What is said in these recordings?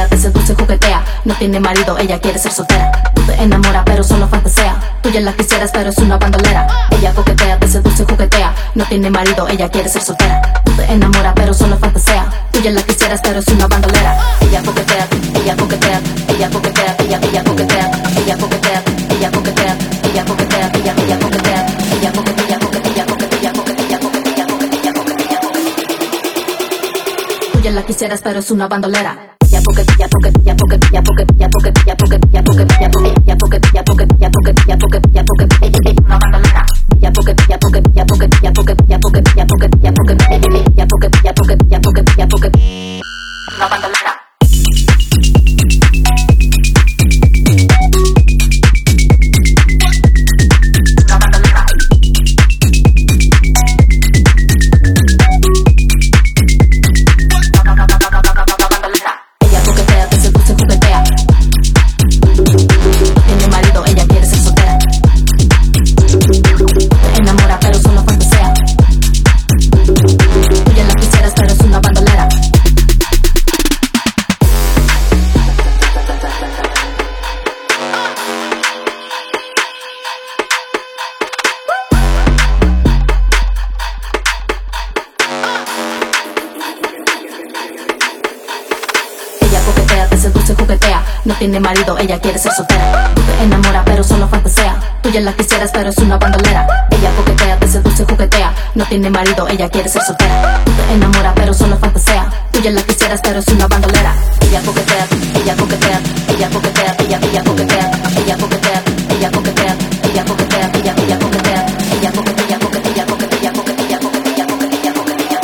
coquetea, te seduce, juguetea. No tiene marido, ella quiere ser soltera. Tú te enamoras, pero solo fantasea. Tú ya la quisieras, pero es una bandolera. Ella coquetea, te seduce, juguetea. No tiene marido, ella quiere ser soltera. Tú te enamoras, pero solo fantasea. Tú ya la quisieras, pero es una bandolera. Ella coquetea, ella coquetea, ella coquetea, ella coquetea, ella coquetea, ella coquetea, ella coquetea, ella coquetea, ella coquetea, coquetea, coquetea, coquetea, coquetea, coquetea, coquetea. Tú ya la quisieras, pero es una bandolera. Ya coquetea, coquetea, coquetea, coquetea, coquetea, coquetea, coquetea, coquetea, coquetea, coquetea, coquetea, coquetea, coquetea, una bandolera. Ya coquetea, coquetea, coquetea, coquetea, coquetea, coquetea, coquetea, ya coquetea, coquetea, coquetea, coquetea, una bandolera. Te seduce, juguetea. No tiene marido, ella quiere ser soltera. Tú te enamoras, pero solo fantasea. Tú ya la quisieras, pero es una bandolera. Ella coquetea, te seduce, juguetea. No tiene marido, ella quiere ser soltera. Tú te enamoras, pero solo fantasea. Tú ya la quisieras, pero es una bandolera. Ella coquetea, ella coquetea, ella coquetea, ella coquetea, ella coquetea, ella coquetea, ella coquetea, ella coquetea, ella coquetea, coquetea, coquetea, coquetea, coquetea, coquetea, coquetea.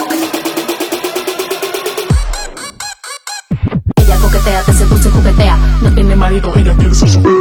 Ella coquetea, te seduce, juguetea. No tiene marido, ella quiere ser soltera.